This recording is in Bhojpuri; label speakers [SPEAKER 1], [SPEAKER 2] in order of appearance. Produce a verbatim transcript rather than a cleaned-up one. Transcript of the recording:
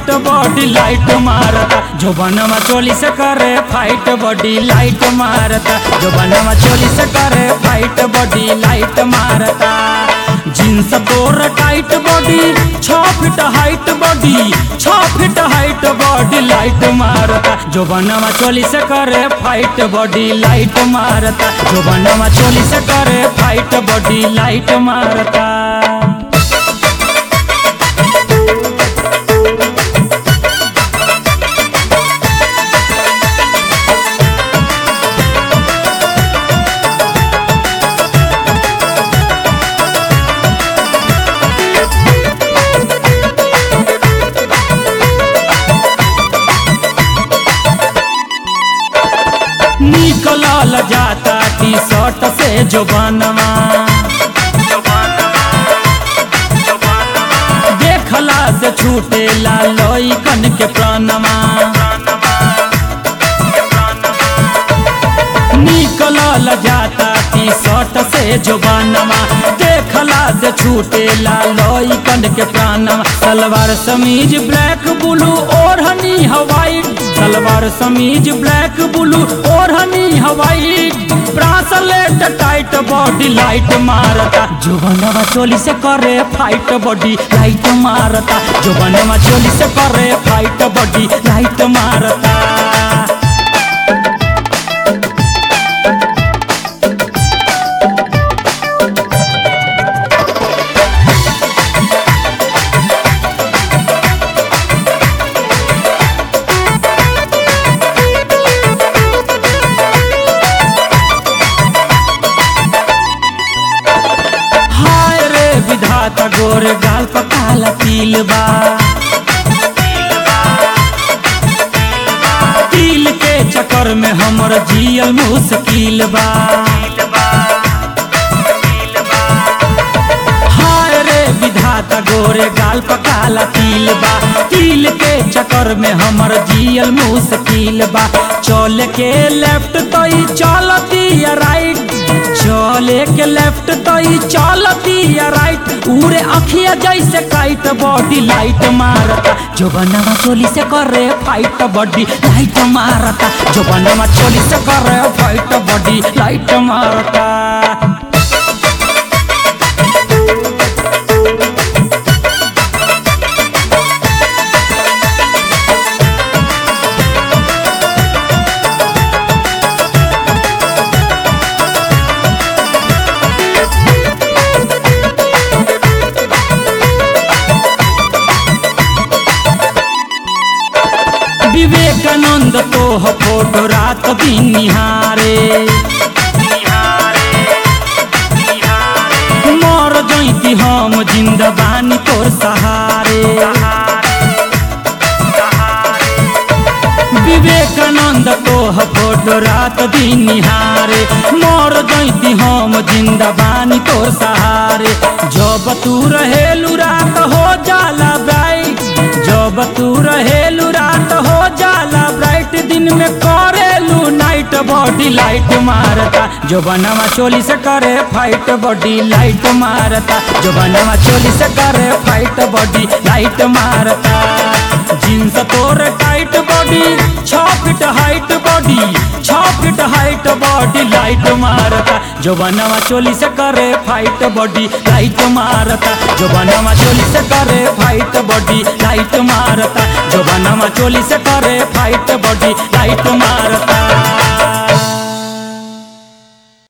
[SPEAKER 1] टाइट बॉडी लाइट मारता जो बनवा चोली से करे फाइट बॉडी लाइट मारता जो बनवा चोली से करे फाइट बॉडी लाइट मारता जींस तोर टाइट बॉडी छह फीट हाइट बॉडी छह फीट हाइट बॉडी लाइट मारता जो बनवा चोली से करे फाइट बॉडी लाइट मारता जो बनवा चोली से करे फाइट बॉडी लाइट मारता। निकलल जाता टी शर्ट से जो बनवा देखला से छूटे ला लइकन के प्राणवा निकलल जाता टी शर्ट से जो बनवा देखला से छूटे ला लइकन के प्राणवा सलवार समीज ब्लैक ब्लू ओढ़नी हवाई सलवार समीज ब्लैक ब्लू ओढ़नी हवाई ब्रासलेट टाइट बॉडी लाइट मारता जो बनवा चोली से करे फाइट बॉडी लाइट मारता जो बनवा चोली से करे फाइट बॉडी लाइट मारता। विधाता गोर गाल पकाला तिल बा तिल के चक्कर में हमर जियल मुश्किल बा हाय रे विधाता गोरे गाल पकाला तिल बा तिल के चक्कर में हमर जियल मुश्किल बा चल के लेफ्ट तो ही चलती या राइट चले के लेफ्ट तो ही चलती या राइट उड़े अखिया जैसे काइट बॉडी लाइट मारता जो बनवा चोली से करे फाइट बॉडी लाइट मारता जो बनवा चोली से करे फाइट बॉडी लाइट मारता। विवेकानंद तो हो फोटो रात दिन निहारे मर जैती हम जिंदबानी तोर सहारे विवेकानंद तो हो फोटो रात दिन निहारे मर जैती हम जिंदबानी तोर सहारे जब तू रहेलू रात हो जाला ब्राइट जब तू रहेलू रात हो जाला ब्राइट दिन में करेलू नाइट बॉडी लाइट मारता जो बनवा चोली से करे फाइट बॉडी लाइट मारता जो बनवा चोली से करे फाइट बॉडी लाइट मारता जींस तोर टाइट बॉडी छह फीट हाइट बॉडी छह फीट हाइट बॉडी लाइट मारता जो बनवा चोली से करे फाइट बॉडी लाइट मारता जो बनवा चोली से करे फाइट बॉडी लाइट मारता जो बनवा चोली से करे फाइट बॉडी लाइट मारता।